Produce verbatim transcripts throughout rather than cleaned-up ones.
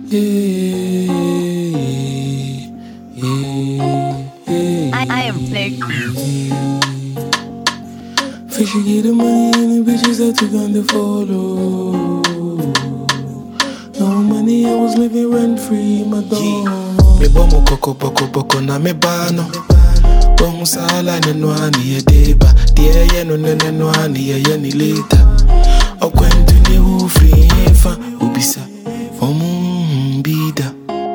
Yeah, yeah, yeah. I, I am Flick. Fishy get the money and the bitches that you gonna follow. No money, I was living rent free, my dog. Me bomo koko boko boko na me bano. Bomo sala ne no ani e deba. Die ye no ne ne no ani ye ye ni later. Okwento ni hu free fa ubisa. Omu bida.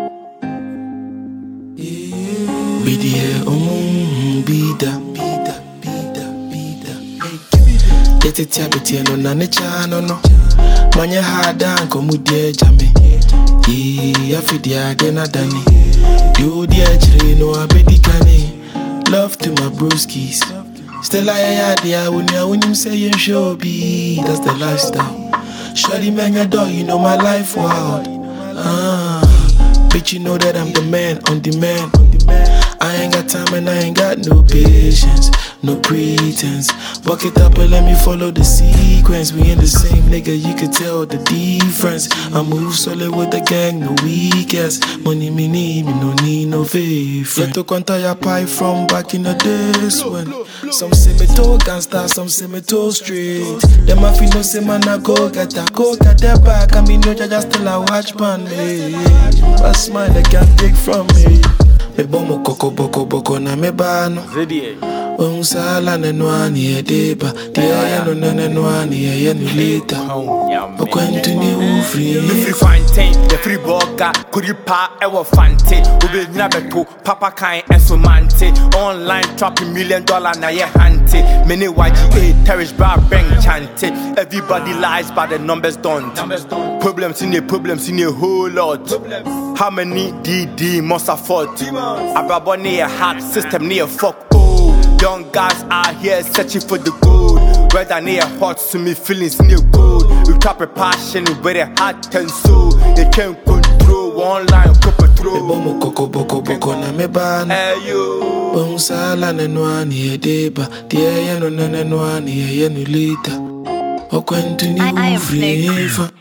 Bidie omu bida. Bida bida bida. Yeti tiabiti no na ne chano no. Manya hada anko mudie jame. Ye afidia dena dani. You the actually no abedi kani. Love to my broskies. Still I had the when you when you say you show be. That's the lifestyle. Shawty man your dog, you know my life wild. Ah, bitch you know that I'm the man on demand. I ain't got time and I ain't got no patience, no pretense. Buck it up and let me follow the sequence. We in the same nigga, you can tell the difference. I move solid with the gang, no weekends. Money me need, me no need no faith. Yet to quanta ya pie from back in the days when some say me too gangsta, some say me too straight. Them I feel no say man I go get that, go get that back. I mean no just still a watch pan me. But smile they can't take from me. Me bomo koko boko boko na me bano. Bomo sala ne no ani e deba. Dia no ne ne no ani e ye ni later. Okwento ni hu free. Me free fantain, the free burger. Could you pa ever fante? Ube nyina beto, papa kind enso mante. Online trapping million dollar na ye hante. Many Y G A terrorist bar bang chante. Everybody lies but the numbers don't. Problems in the problems in a whole lot. How many D D must afford? Ababo near heart system near fuck. Oh, young guys out here searching for the gold. Whether near hot to me feelings near gold. We trap a passion with a heart and soul. They can't control one line copper throw. Bomo koko boko boko na me bano. Hey yo. Bomo sala ne no ani e deba. Dia no ne ne no ani e ye ni later. Okwento ni hu free.